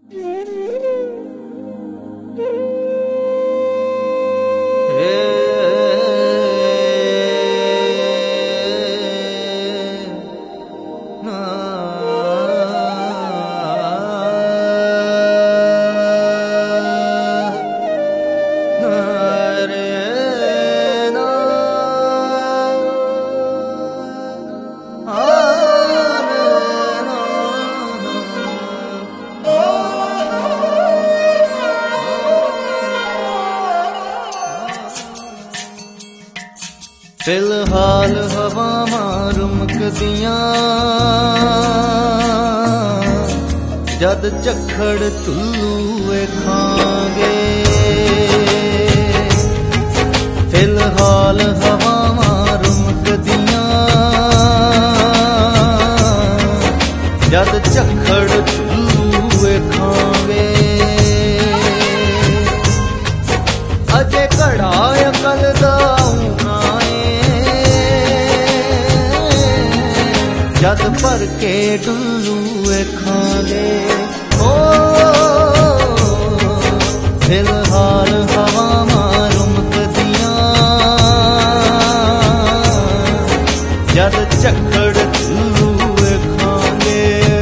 ਫਿਲਹਾਲ ਹਵਾਵਾਂ ਰੁਮਕਦੀਆਂ ਜਦ ਝੱਖੜ ਤੁੱਲੂ ਵੇਖਾਂਗੇ। ਫਿਲਹਾਲ ਹਵਾਵਾਂ ਰੁਮਕਦੀਆਂ ਜਦ ਝੱਖੜ ਤੁੱਲੂ ਵੇਖਾਂਗੇ। ਅਜੇ ਘੜਾ ਅਕਲ ਦਾ ਜਦ ਭਰ ਕੇ ਡੁੱਲੂ ਵੇਖਾਂਗੇ। ਓ ਫਿਲਹਾਲ ਹਵਾਵਾਂ ਰੁਮਕਦੀਆਂ ਜਦ ਝੱਖੜ ਡੁੱਲੂ ਵੇਖਾਂਗੇ।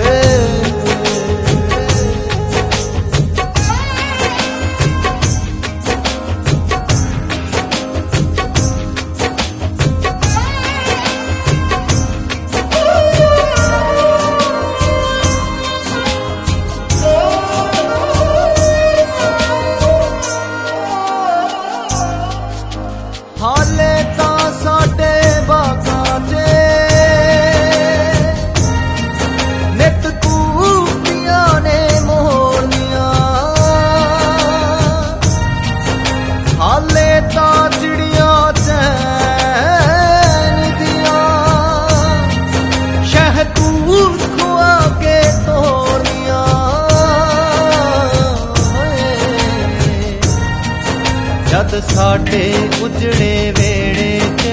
ਹਾਲੇ ਤਾਂ ਸਾਡੇ ਬਾਗਾਂ 'ਚ ਨਿੱਤ ਕੂਕੀਆਂ ਨੇ ਮੋਰਨੀਆਂ। ਹਾਲੇ ਤਾਂ ਚਿੜੀਆਂ ਚੈਨ ਦੀਆਂ ਸ਼ਹਿਤੂਤ ਖੁਆ ਕੇ ਤੋਰਨੀਆਂ। ਜਦ ਸਾਡੇ ਉਜੜੇ ਵੇੜੇ 'ਚ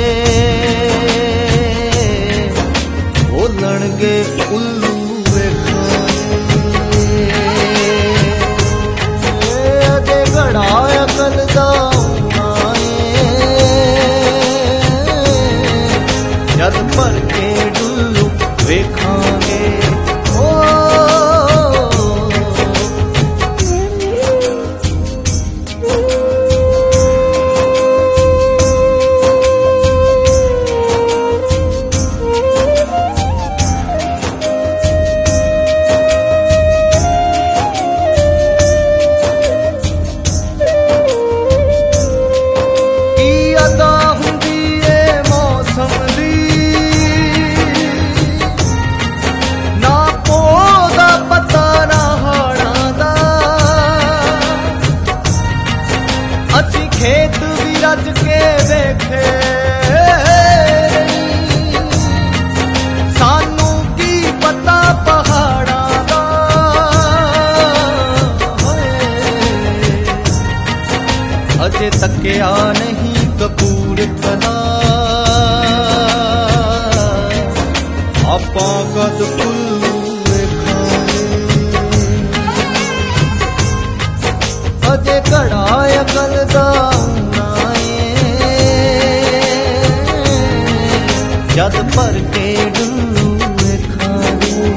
ਬੋਲਣਗੇ ਉੱਲੂ ਵੇਖਾਂਗੇ। ਅਜੇ ਘੜਾ ਅਕਲ ਦਾ ਜਦ ਭਰ ਕੇ ਡੁੱਲੂ ਵੇਖਾਂਗੇ। ਖੇਤ ਵੀ ਰੱਜ ਕੇ ਵੇਖੇ ਸਾਨੂੰ ਕੀ ਪਤਾ ਪਹਾੜਾਂ ਦਾ। ਅਜੇ ਤੱਕਿਆ ਨਹੀਂ ਕਪੂਰਥਲਾ ਆਪਾਂ ਕਦ ਉੱਲੂ ਵੇਖਾਂਗੇ। ਅਜੇ ਘੜਾ ਅਕਲ ਦਾ ਜਦ ਭਰ ਕੇ ਡੁੱਲੂ ਵੇਖਾਂਗੇ।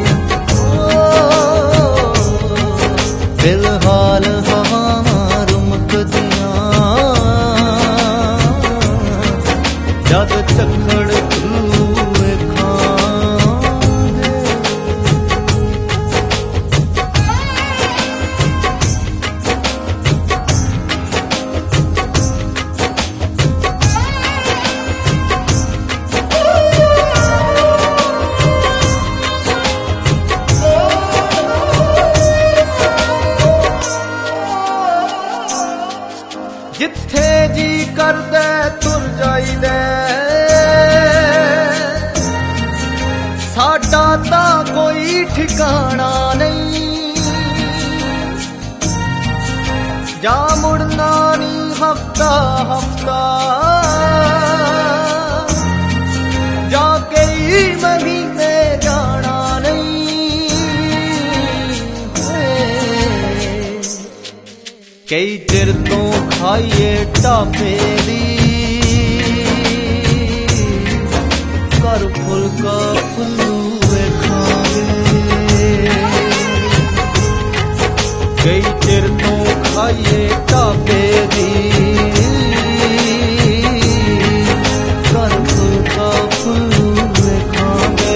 ਫਿਲਹਾਲ ਹਵਾਵਾਂ ਰੁਮਕਦੀਆਂ ਜਦ ਝੱਖੜ ਤੁੱਲੂ ਵੇਖਾਂਗੇ। ਜਿੱਥੇ ਜੀ ਕਰਦੇ ਤੁਰ ਜਾਈਦੇ ਸਾਡਾ ਤਾਂ ਕੋਈ ਠਿਕਾਣਾ ਨਹੀਂ। ਜਾ ਮੁੜਨਾ ਨੀ ਹਫਤਾ ਹਫਤਾ ਜਾ ਕਈ ਮਹੀਨੇ ਜਾਣਾ ਨਹੀਂ। ਕਈ ਚਿਰ ਤੋਂ ਖਾਈਏ ਢਾਬੇ ਦੀ ਘਰ ਫੁਲਕਾ ਫੁੱਲੂ ਵੇਖਾਂਗੇ ਕਈ ਚਿਰ ਤੋਂ ਖਾਈਏ ਢਾਬੇ ਦੀ ਘਰ ਫੁਲਕਾ ਫੁੱਲੂ ਵੇਖਾਂਗੇ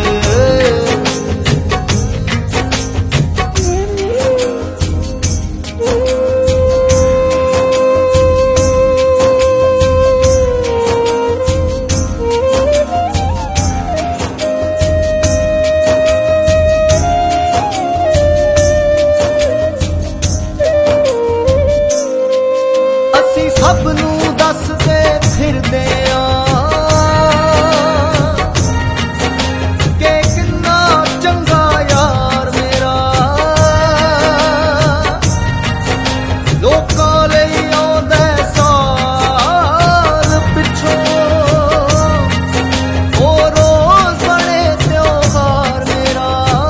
ਸਭ ਨੂੰ ਦੱਸਦੇ ਫਿਰਦੇ ਆ ਕਿ ਕਿੰਨਾ ਚੰਗਾ ਯਾਰ ਮੇਰਾ ਲੋਕਾਂ ਲਈ ਆਉਂਦਾ ਸਾਲ ਪਿੱਛੋਂ ਉਹ ਰੋਜ਼ ਬਣੇ ਤਿਉਹਾਰ ਮੇਰਾ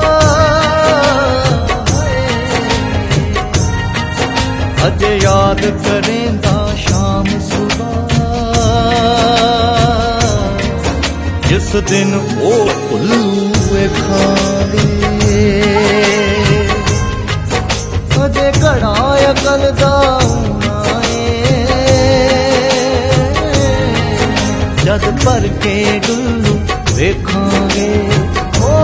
ਅਜੇ ਯਾਦ ਕਰੇਂਦਾ शाम सुबह जिस दिन वो फुल्लू वेखांगे अजे घड़ा अकल दा होना जद भर के डुल्लू वेखांगे ओ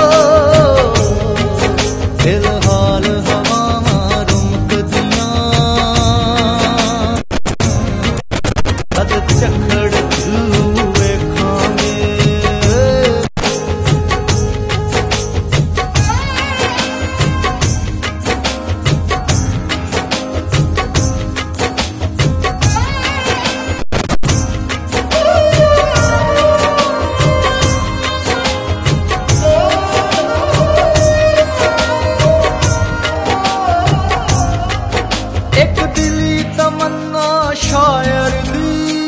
फिलहाल हवावां रुमकदियां ਝੱਖੜ ਵੇਖਾਂਗੇ ਇੱਕ ਦਿਲੀ ਤਮੰਨਾ ਸ਼ਾਇਰ ਦੀ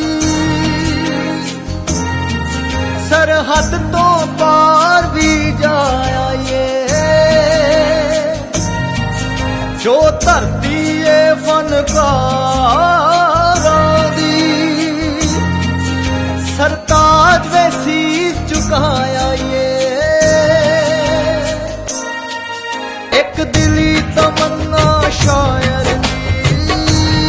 सरहद तो पार भी जाया ये जो धरती है फनकारां दी सरताज वे शीश झुकाया ये एक दिली तमन्ना शायर दी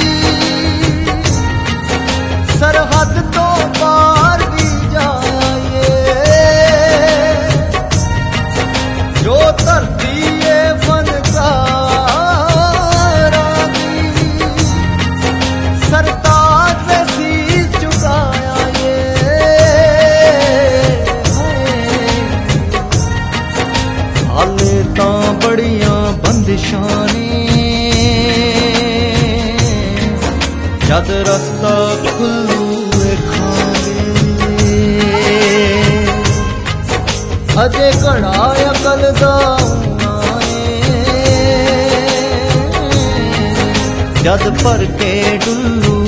सरहद तो पार भी जाया जो धरती है फनकारां दी सरताज वे शीश झुकाया ये हाले तां बड़ियां बंदिशां ने जद रस्ता खुल्लू वेखांगे अजे घड़ा अकल दा होना जद भर के डुल्लू